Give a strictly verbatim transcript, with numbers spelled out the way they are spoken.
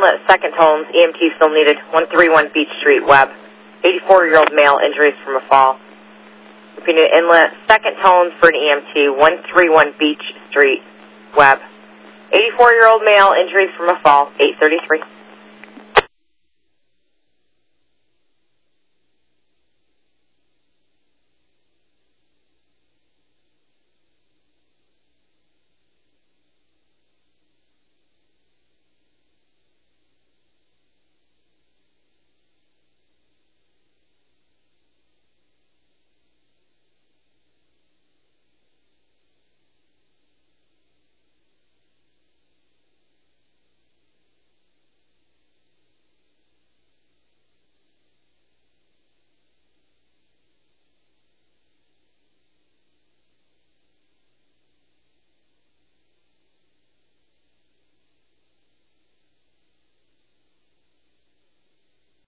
Inlet, second tones, E M T still needed. one thirty-one Beach Street, Webb. eighty-four-year-old male, injuries from a fall. Repeating, Inlet, second tones for an E M T, one thirty-one Beach Street, Webb. eighty-four-year-old male, injuries from a fall, eight thirty-three.